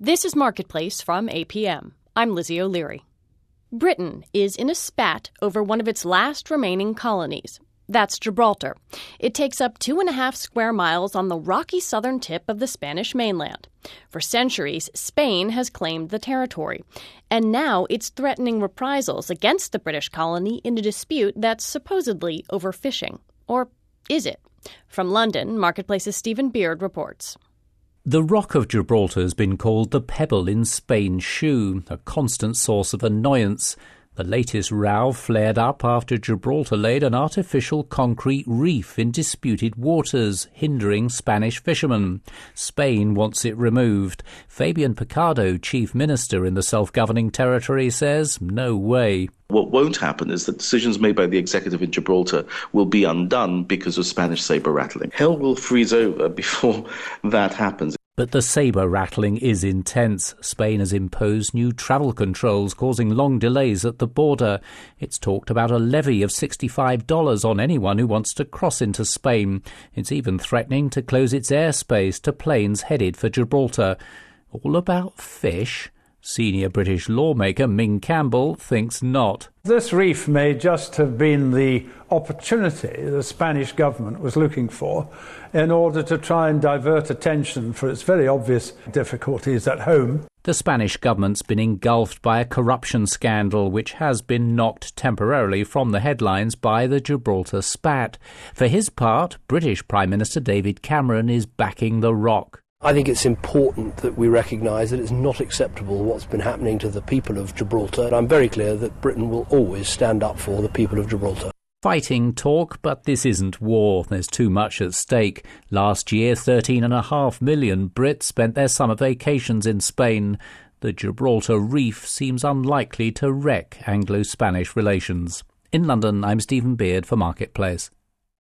This is Marketplace from APM. I'm Lizzie O'Leary. Britain is in a spat over one of its last remaining colonies. That's Gibraltar. It takes up 2.5 square miles on the rocky southern tip of the Spanish mainland. For centuries, Spain has claimed the territory, and now it's threatening reprisals against the British colony in a dispute that's supposedly over fishing. Or is it? From London, Marketplace's Stephen Beard reports. The Rock of Gibraltar has been called the pebble in Spain's shoe, a constant source of annoyance. The latest row flared up after Gibraltar laid an artificial concrete reef in disputed waters, hindering Spanish fishermen. Spain wants it removed. Fabian Picardo, chief minister in the self-governing territory, says no way. What won't happen is that decisions made by the executive in Gibraltar will be undone because of Spanish sabre rattling. Hell will freeze over before that happens. But the sabre rattling is intense. Spain has imposed new travel controls, causing long delays at the border. It's talked about a levy of $65 on anyone who wants to cross into Spain. It's even threatening to close its airspace to planes headed for Gibraltar. All about fish? Senior British lawmaker Ming Campbell thinks not. This reef may just have been the opportunity the Spanish government was looking for in order to try and divert attention for its very obvious difficulties at home. The Spanish government's been engulfed by a corruption scandal which has been knocked temporarily from the headlines by the Gibraltar spat. For his part, British Prime Minister David Cameron is backing the Rock. I think it's important that we recognise that it's not acceptable what's been happening to the people of Gibraltar. I'm very clear that Britain will always stand up for the people of Gibraltar. Fighting talk, but this isn't war. There's too much at stake. Last year, 13.5 million Brits spent their summer vacations in Spain. The Gibraltar Reef seems unlikely to wreck Anglo-Spanish relations. In London, I'm Stephen Beard for Marketplace.